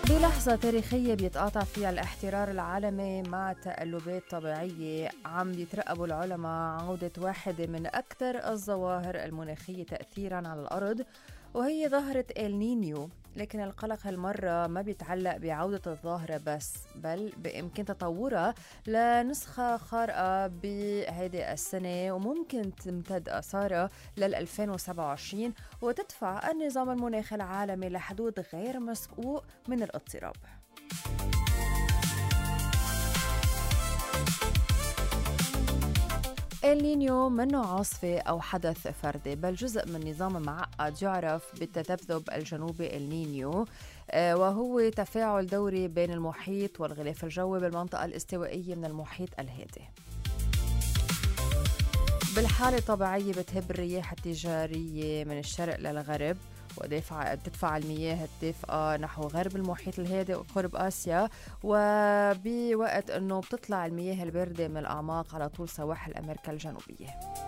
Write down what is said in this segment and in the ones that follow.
بلحظة تاريخية بيتقاطع فيها الاحترار العالمي مع تقلبات طبيعية، عم بيترقبوا العلماء عودة واحدة من أكثر الظواهر المناخية تأثيراً على الأرض، وهي ظاهرة النينيو. لكن القلق هالمرة ما بيتعلق بعودة الظاهرة بس، بل بإمكان تطورها لنسخة خارقة بهذه السنة، وممكن تمتد آثارها لل 2027 وتدفع النظام المناخي العالمي لحدود غير مسبوق من الاضطراب. النينيو منه عاصفة أو حدث فردي، بل جزء من نظام معقد يعرف بالتذبذب الجنوبي النينيو، وهو تفاعل دوري بين المحيط والغلاف الجوي بالمنطقة الاستوائية من المحيط الهادي. بالحالة الطبيعية بتهب الرياح التجارية من الشرق للغرب، بتدفع المياه الدافئة نحو غرب المحيط الهادئ وقرب آسيا، وبوقت أنه بتطلع المياه الباردة من الأعماق على طول سواحل أمريكا الجنوبية.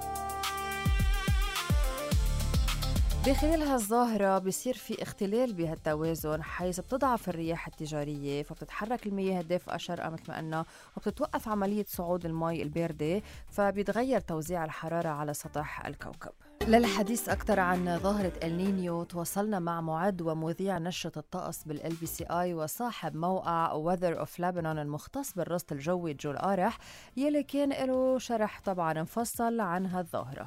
بخلال هالظاهرة بيصير في اختلال بهالتوازن، حيث بتضعف الرياح التجارية، فبتتحرك المياه الدافئة شرقا مثل ما قلنا، وبتتوقف عملية صعود المي الباردة، فبيتغير توزيع الحرارة على سطح الكوكب. للحديث أكثر عن ظاهرة النينيو تواصلنا مع معد ومذيع نشرة الطقس بالLBCI وصاحب موقع Weather of Lebanon المختص بالرصد الجوي جو القارح، يلي كان له شرح طبعا مفصل عن هالظاهرة.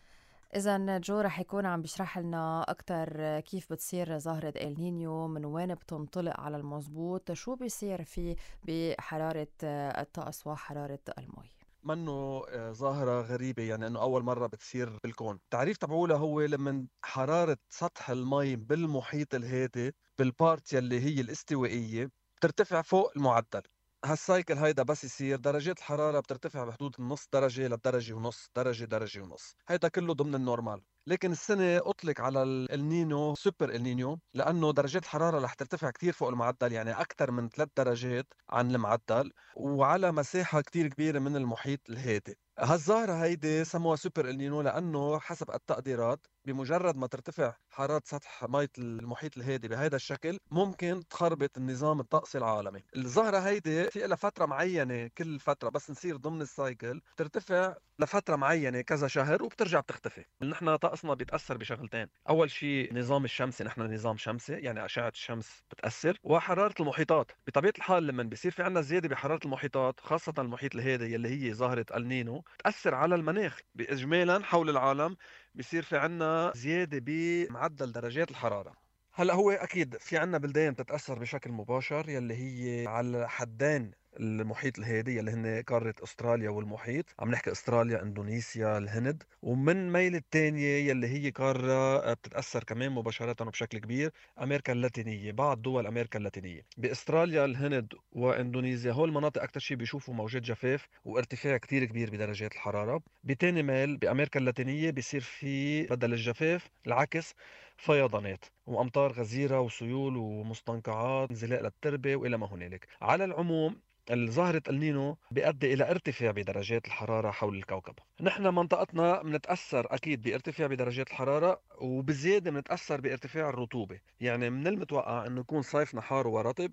إذن جو رح يكون عم بيشرح لنا أكتر كيف بتصير ظاهرة النينيو، من وين بتنطلق على المزبوط، شو بيصير فيه بحرارة الطقس وحرارة المي. منه ظاهرة غريبة، يعني انه اول مرة بتصير بالكون. التعريف تبعولها هو لما حرارة سطح المي بالمحيط الهادي بالبارت يلي هي الاستوائية بترتفع فوق المعدل. هالسايكل هيدا بس يصير درجات الحرارة بترتفع بحدود النص درجة لدرجة ونص، درجة ونص، هيدا كله ضمن النورمال. لكن السنة أطلق على النينو سوبر النينيو لأنه درجات الحرارة رح ترتفع كتير فوق المعدل، يعني أكثر من 3 درجات عن المعدل، وعلى مساحة كتير كبيرة من المحيط الهادئ. هالظاهرة هيدي سموها سوبر النينو لأنه حسب التقديرات بمجرد ما ترتفع حرارة سطح مية المحيط الهادي بهذا الشكل ممكن تخربط النظام الطقسي العالمي. الظاهرة هيدي في لها فترة معينة، كل فترة بس نصير ضمن السايكل ترتفع لفترة معينة كذا شهر وبترجع بتختفي. نحن طقسنا بيتأثر بشغلتين، أول شيء نظام الشمسي، نحن نظام شمسي يعني أشعة الشمس بتأثر، وحرارة المحيطات. بطبيعة الحال لما بيصير في عنا زيادة بحرارة المحيطات خاصة المحيط الهادي يلي هي ظاهرة النينو تأثر على المناخ بإجمالا حول العالم، بيصير في عنا زيادة بمعدل درجات الحرارة. هلا هو اكيد في عنا بلدان بتتاثر بشكل مباشر يلي هي على حدين المحيط الهادي يلي هن قارة استراليا والمحيط، عم نحكي استراليا، اندونيسيا، الهند. ومن ميل الثانية يلي هي قارة بتتأثر كمان مباشرة وبشكل كبير، امريكا اللاتينية، بعض دول امريكا اللاتينية. باستراليا، الهند واندونيسيا هول المناطق اكثر شيء بيشوفوا موجات جفاف وارتفاع كتير كبير بدرجات الحرارة. بتاني ميل بامريكا اللاتينية بيصير في بدل الجفاف العكس، فيضانات وأمطار غزيرة وسيول ومستنقعات، انزلاق للتربة وإلى ما هنالك. على العموم ظاهرة النينو بيؤدي إلى ارتفاع بدرجات الحرارة حول الكوكب. نحن منطقتنا بنتأثر أكيد بارتفاع بدرجات الحرارة، وبزيادة بنتأثر بارتفاع الرطوبة. يعني من المتوقع أنه يكون صيفنا حار ورطب،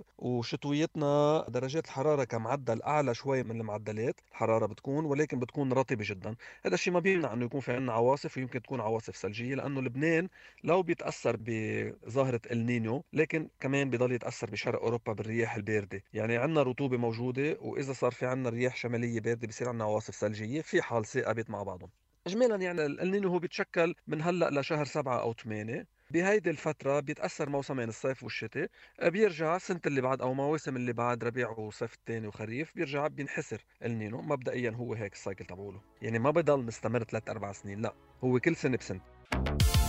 وشتويتنا درجات الحرارة كمعدل أعلى شوي من المعدلات الحرارة بتكون، ولكن بتكون رطبة جدا. هذا الشيء ما بيمنع أنه يكون في عنا عواصف، ويمكن تكون عواصف ثلجية، لأنه لبنان لو بيتأثر بظاهرة النينيو لكن كمان بيضل يتأثر بشرق أوروبا بالرياح الباردة. يعني عندنا رطوبة موجودة، وإذا صار في عندنا رياح شمالية باردة بصير عندنا عواصف ثلجية في حال ثاقبت مع بعضهم. إجمالا يعني النينيو هو بيتشكل من هلأ لشهر 7 أو 8. بهيدي الفترة بيتأثر موسمين الصيف والشتاء، بيرجع سنة اللي بعد أو مواسم اللي بعد ربيع وصيف الثاني وخريف بيرجع بينحسر النينو. مبدئيا هو هيك السايكل تبعوله، يعني ما بضل مستمر 3 4 سنين، لا، هو كل سنة بسنة.